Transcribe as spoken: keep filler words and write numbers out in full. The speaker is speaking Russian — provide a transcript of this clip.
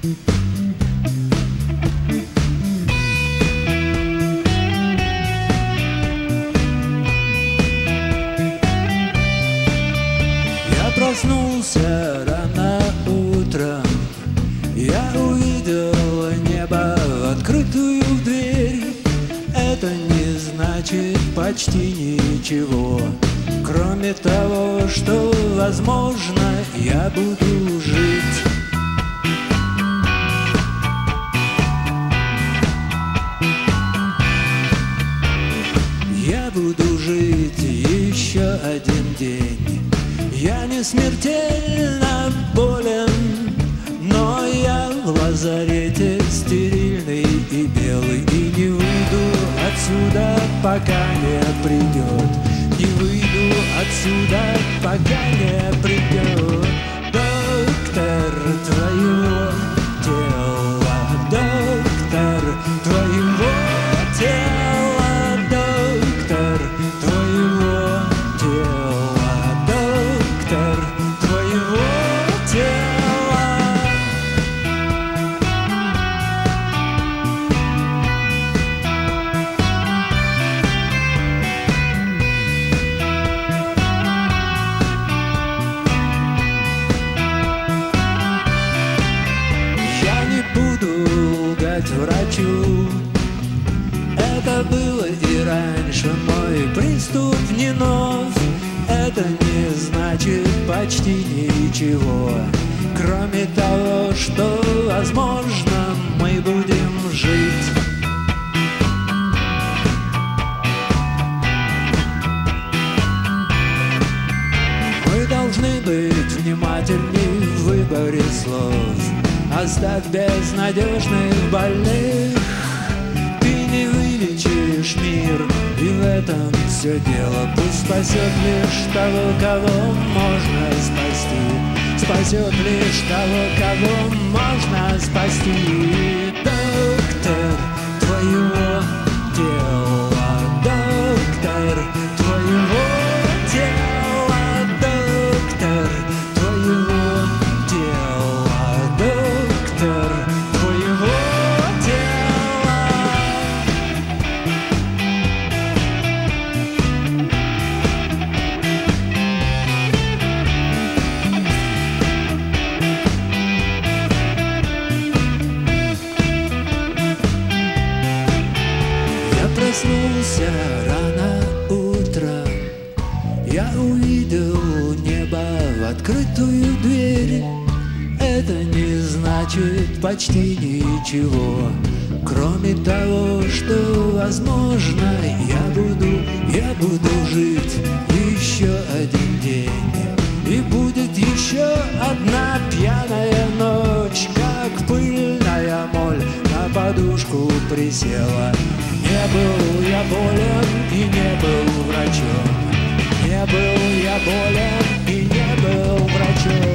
Проснулся рано утром, я увидел небо, открытую дверь. Это не значит почти ничего, кроме того, что, возможно, я буду жить. Я буду жить еще один день. Я не смертельно болен, но я в лазарете стерильный и белый, и не выйду отсюда, пока не придет. Не выйду отсюда, пока не придет доктор твоего тела, доктор твоего тела, доктор твоего тела, доктор твоего тела. Я не буду лгать врачу, это было и раньше, мой приступ не нов. Это не значит почти ничего, кроме того, что, возможно, мы будем жить. Мы должны быть внимательны в выборе слов. Оставь безнадежных больных, ты не вылечишь мир, и в этом все дело. Пусть спасет лишь того, кого можно спасти, спасет лишь того, кого можно спасти. Доктор твоего тела, доктор твоего тела, доктор твоего тела, доктор твоего тела. Я проснулся рано утром, я увидел небо в открытую дверь. Это не значит почти ничего, кроме того, что, возможно, я буду, я буду жить еще один день. И будет еще одна пьяная ночь, как пыльная моль на подушку присела. Не был я болен и не был врачом, не был я болен и не был врачом.